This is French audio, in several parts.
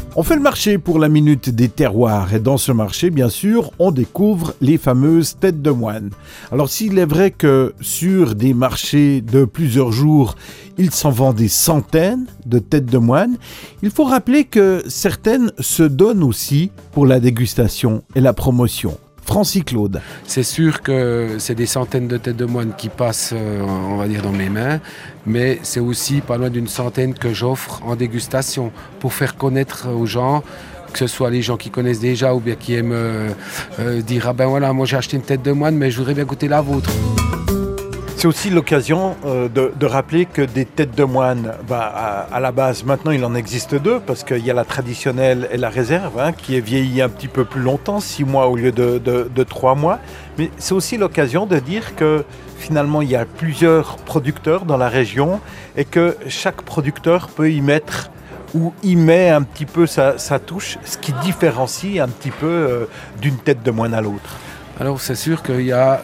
On fait le marché pour la minute des terroirs et dans ce marché, bien sûr, on découvre les fameuses têtes de moine. Alors s'il est vrai que sur des marchés de plusieurs jours, il s'en vend des centaines de têtes de moine, il faut rappeler que certaines se donnent aussi pour la dégustation et la promotion. Francis Claude. C'est sûr que c'est des centaines de têtes de moine qui passent, on va dire, dans mes mains, mais c'est aussi pas loin d'une centaine que j'offre en dégustation pour faire connaître aux gens, que ce soit les gens qui connaissent déjà ou bien qui aiment dire « Ah ben voilà, moi j'ai acheté une tête de moine, mais je voudrais bien goûter la vôtre ». C'est aussi l'occasion de rappeler que des têtes de moine, à la base, maintenant il en existe deux, parce qu'il y a la traditionnelle et la réserve, qui est vieillie un petit peu plus longtemps, 6 mois au lieu de 3 mois. Mais c'est aussi l'occasion de dire que finalement il y a plusieurs producteurs dans la région et que chaque producteur peut y mettre ou y met un petit peu sa touche, ce qui différencie un petit peu d'une tête de moine à l'autre. Alors c'est sûr qu'il y a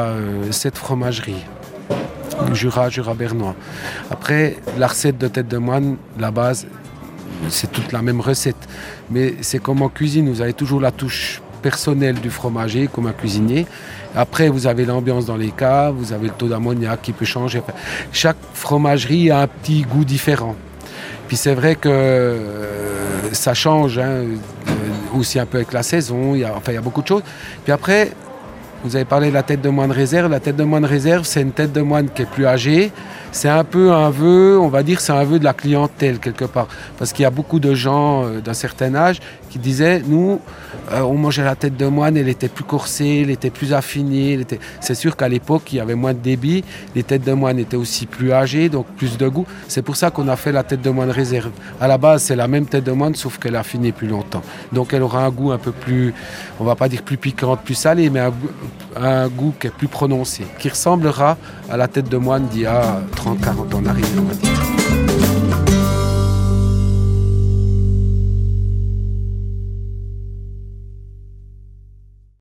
7 fromageries. Jura bernois. Après, la recette de tête de moine, la base, c'est toute la même recette. Mais c'est comme en cuisine, vous avez toujours la touche personnelle du fromager, comme un cuisinier. Après, vous avez l'ambiance dans les caves, vous avez le taux d'ammoniac qui peut changer. Chaque fromagerie a un petit goût différent. Puis c'est vrai que ça change, aussi un peu avec la saison, il y a beaucoup de choses. Puis après, vous avez parlé de la tête de moine réserve. La tête de moine réserve, c'est une tête de moine qui est plus âgée. C'est un peu un vœu, on va dire, c'est un vœu de la clientèle quelque part. Parce qu'il y a beaucoup de gens d'un certain âge qui disaient, nous, on mangeait la tête de moine, elle était plus corsée, elle était plus affinée. C'est sûr qu'à l'époque, il y avait moins de débit. Les têtes de moine étaient aussi plus âgées, donc plus de goût. C'est pour ça qu'on a fait la tête de moine réserve. À la base, c'est la même tête de moine, sauf qu'elle a affiné plus longtemps. Donc elle aura un goût un peu plus, on va pas dire plus piquante, plus salé, mais un goût qui est plus prononcé, qui ressemblera à la tête de moine d'il y a 30-40 ans en arrière, on va dire.